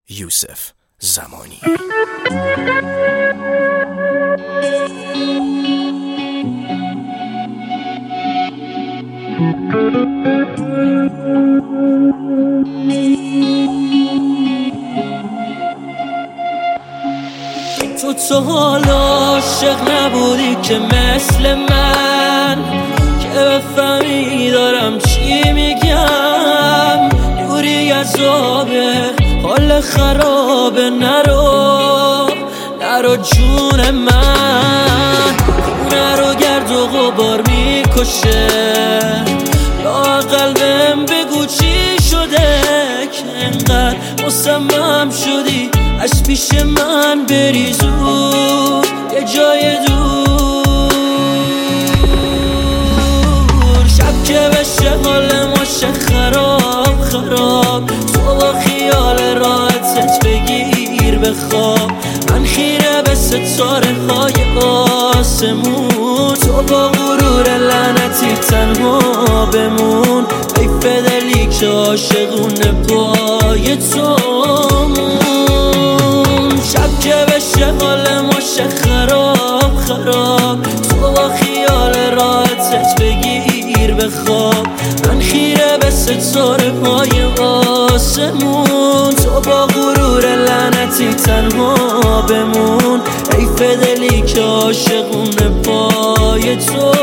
یوسف زمانی. تو حالا عاشق نبودی که مثل من، که بفهمی دارم چی میگم. دوری از آبه، حال خرابه، نرو جون من. خونه رو گرد و غبار میکشه، لااقل بهم بگو چی شده که انقدر مصمم شدی از پیش من بری زود یه جای دور. شب که بشه حال ما شه خراب، تو با خیال راحتت بگیر بخواب. من خیره به ستاره های آسمون، تو با غرور لعنتی تنها بمون. حیف دلی که عاشقونه پای تو. شب که بشه حال ما شه خراب، تو با خیال راحتت بگیر بخواب. من خیره به ستاره های آسمون، تو با غرور لعنتی تنها بمون. حیف دلی که عاشقونه پای تو.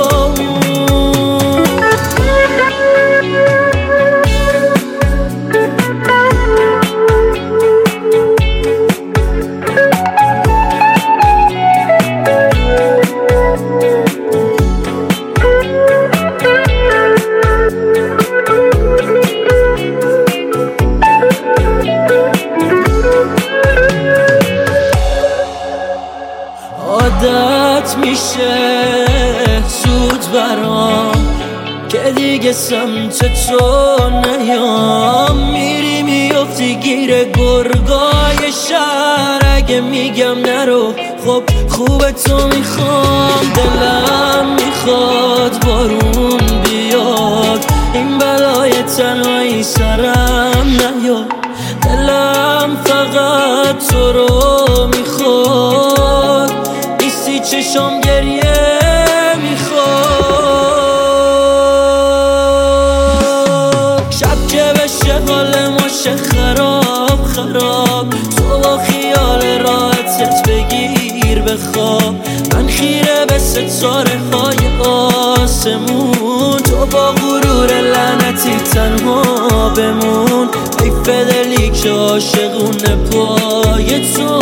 عادت میشه زود برام که دیگه سمت تو نیام. میری میفتی گیر گرگای شهر، اگه میگم نرو خب خوب تو میخوام. دلم میخواد بارون بیاد، این بلای تنهایی سرم نیاد. دلم فقط تو رو میخواد، نیستی چشم گریه میخواد. شب که بشه حال ما شه خراب، تو با خیال راحتت بگیر بخواب. من خیره به ستاره های آسمون، تو با غرور لعنتی تنها بمون. حیف دلی که عاشقونه پای تو.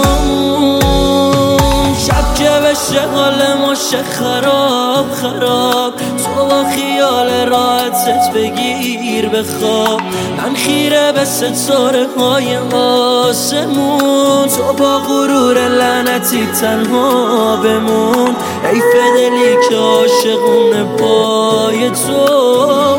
شب که بشه حال ما شه خراب، تو با خیال راحتت بگیر بخواب. من خیره به ستاره های آسمون، تو با غرور لعنتی تنها بمون. حیف دلی که عاشقونه پای تو.